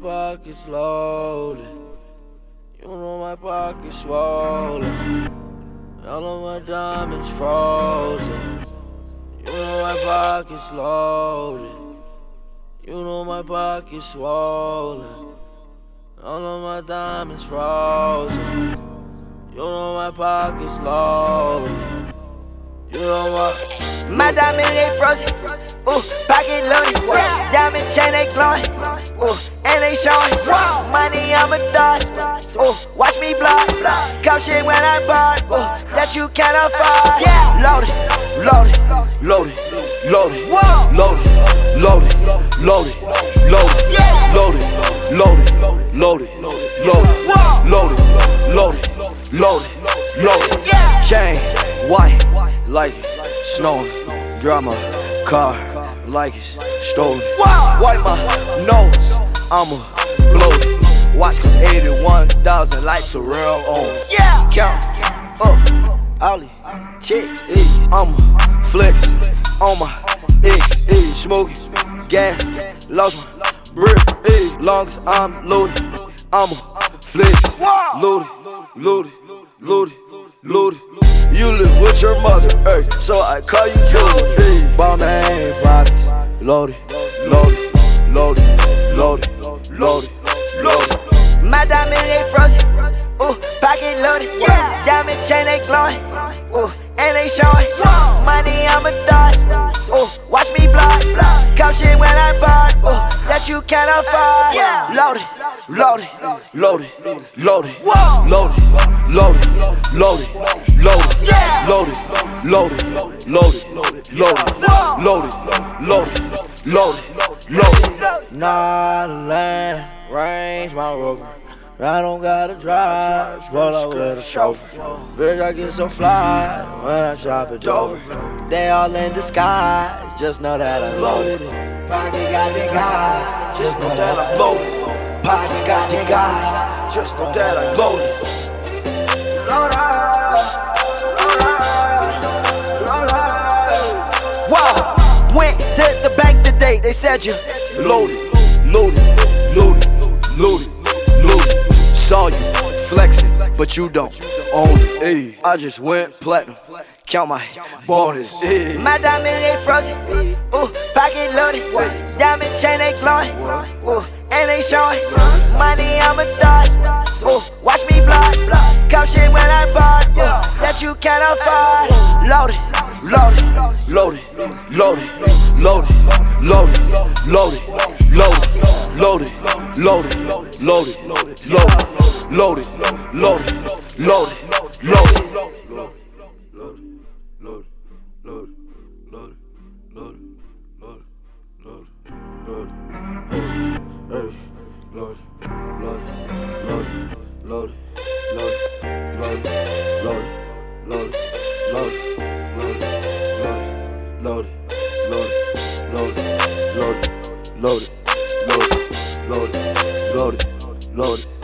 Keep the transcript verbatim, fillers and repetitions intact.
pockets loaded. You know my pockets swollen. All of my diamonds frozen. You know my pockets loaded. You know my pockets swollen. All of my diamonds frozen. You know my pockets loaded. You know what? My diamond ain't frozen. Ooh, pocket loaded. Diamond chain they glowing. Ooh, and they showing. Money I'm a thought. Ooh, watch me block. Come shit when I bought. Ooh, that you can't afford. Loaded, loaded, Loaded, loaded, loaded, loaded, loaded, loaded, loaded, loaded, loaded, loaded, loaded, loaded, loaded, loaded. Chain, white, like it, snowing. Drama, car, like it's stolen. Wipe my nose, I'ma blow it. Watch cause eighty-one thousand like Terrell Owens. Count up, Ollie, chicks, eh. I'ma flex on my ex, eh. Smoking, gas, lost my breath, eh. Long as I'm loaded, I'ma flex. Loaded, loaded, loaded, loaded. You live with your mother, ay, so I call you Jody, ay. Bomb ain't pockets, loaded, loaded, loaded, loaded, loaded, loaded. my diamond ain't frozen. Ooh, pocket loaded. Diamond chain they glowing. Ooh, and they showing. Money I'm a thought. Ooh, watch me block. Come shit when I bought. Ooh, that you can't afford. Loaded, Loaded, loaded, loaded, loaded, loaded, loaded, loaded, loaded, loaded, loaded, loaded, loaded, loaded, loaded. Not a land, range my rover. I don't gotta drive, roll up with a chauffeur. Bitch, I get so fly when I shop at Dover. They all in disguise, just know that I'm loaded. Pocket got the guys, just know that I'm loaded. Pocket got the guys, just know that I'm loaded. wow. Went to the bank today, they said you Loaded, loaded, loaded, loaded, loaded. Saw you flexing, but you don't own it. Ay, I just went platinum, count my bonus. Ay. my diamond ain't frozen. Ooh, pocket loaded. Diamond chain they glowing. Ooh, and they showing. Money I'm a thought. Ooh, watch me block. Come shit when I bought. Ooh, that you can't afford. Loaded, Loaded, loaded, loaded, loaded, loaded, loaded, loaded, loaded, loaded, loaded, loaded, loaded, loaded, loaded, loaded. Loaded, loaded, loaded, loaded, loaded, loaded, loaded, loaded, loaded.